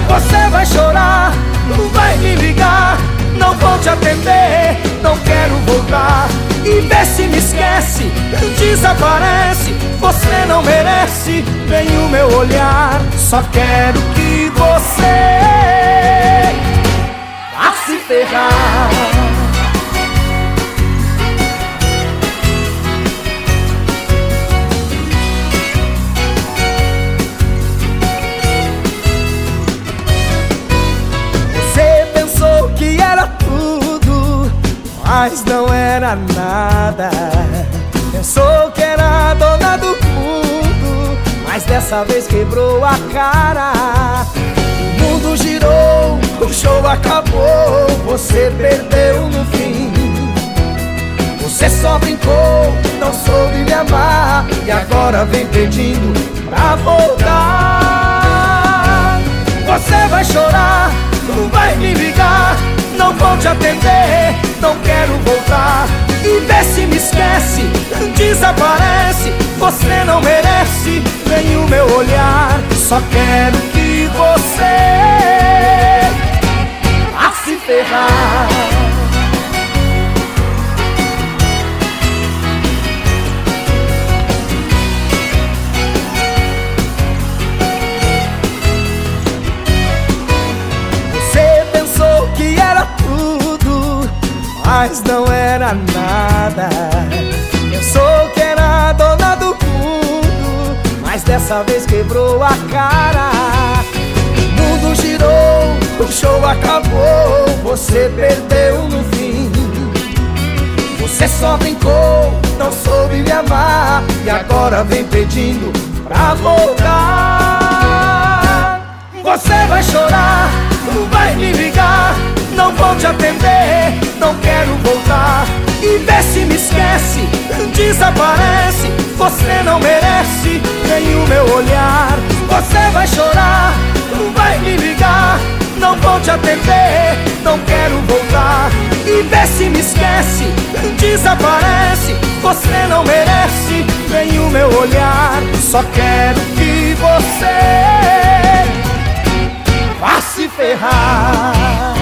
Você vai chorar, vai me ligar, não vou te atender, não quero voltar. E vê se me esquece, desaparece. Você não merece nem o meu olhar. Só quero que você vá se ferrar. Você pensou que era tudo, mas não era nada. Pensou que era dona do mundo, mas dessa vez quebrou a cara. O mundo girou, o show acabou, você perdeu no fim. Você só brincou, não soube me amar, e agora vem pedindo pra voltar. Você vai chorar, vai me ligar, não vou te atender, não quero voltar. E vê se me esquece, desaparece. Você não merece nem o meu olhar. Só quero que você vá se ferrar. Você pensou que era tudo, mas não era nada. Pensou que era dona do mundo, mas dessa vez quebrou a cara. O mundo girou, o show acabou, você perdeu no fim. Você só brincou, não soube me amar, e agora vem pedindo pra voltar. Você vai chorar, vai me ligar, não vou te atender, não quero voltar. E vê se me esquece, desaparece. Você não merece nem o meu olhar. Você vai chorar, vai me ligar, não vou te atender, não quero voltar. E vê se me esquece, desaparece. Você não merece nem o meu olhar. Só quero que você vá se ferrar.